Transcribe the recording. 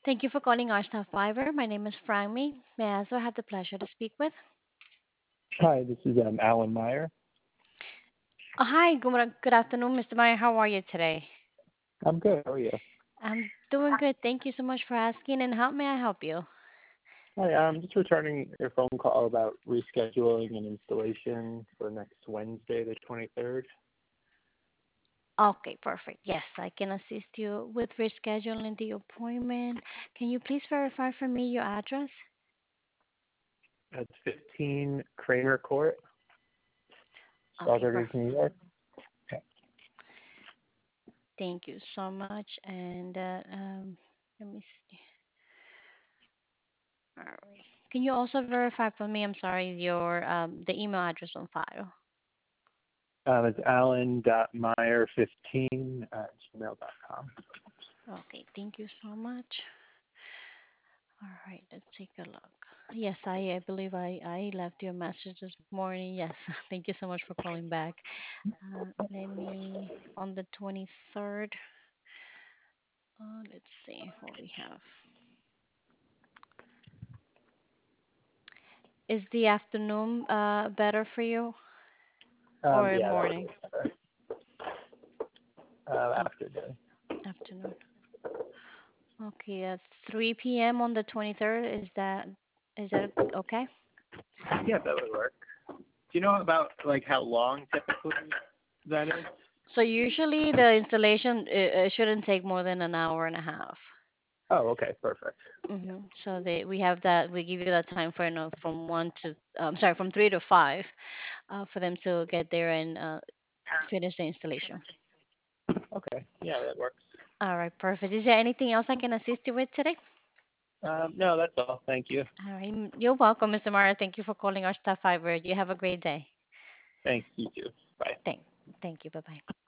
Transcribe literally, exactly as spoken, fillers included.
Thank you for calling our staff Fiverr. My name is Franmy. May I also have the pleasure to speak with? Hi, this is um, Alan Meyer. Oh, hi, good, morning- good afternoon, mister Meyer. How are you today? I'm good. How are you? I'm doing good. Thank you so much for asking. And how may I help you? Hi, I'm just returning your phone call about rescheduling an installation for next Wednesday, the twenty-third. Okay, perfect. Yes, I can assist you with rescheduling the appointment. Can you please verify for me your address? That's fifteen Kramer Court, Okay, Saugerties, perfect. New York. Okay. Thank you so much. And uh, um, let me see. All right. Can you also verify for me? I'm sorry, your um, the email address on file. Um, it's alan.meyer fifteen at gmail dot com. Okay, thank you so much. All right, let's take a look. Yes, I, I believe I, I left you a message this morning. Yes, thank you so much for calling back. Uh, let me, on the twenty-third, uh, let's see what we have. Is the afternoon uh, better for you Um, or yeah, that morning? would be better. Uh, Oh, afternoon. afternoon. Okay, at three p m on the twenty-third. Is that is that okay? Yeah, that would work. Do you know about like how long typically that is? So usually the installation it, it shouldn't take more than an hour and a half. Oh, okay, perfect. hmm So they we have that we give you that time for you know from one to um sorry from three to five uh, for them to get there and uh, finish the installation. Okay, yeah, that works. All right, perfect. Is there anything else I can assist you with today? Um, no, that's all. Thank you. All right, m- you're welcome, mister Mara. Thank you for calling our staff fiber. You have a great day. Thanks, you too. Bye. Thank, thank you. Bye bye.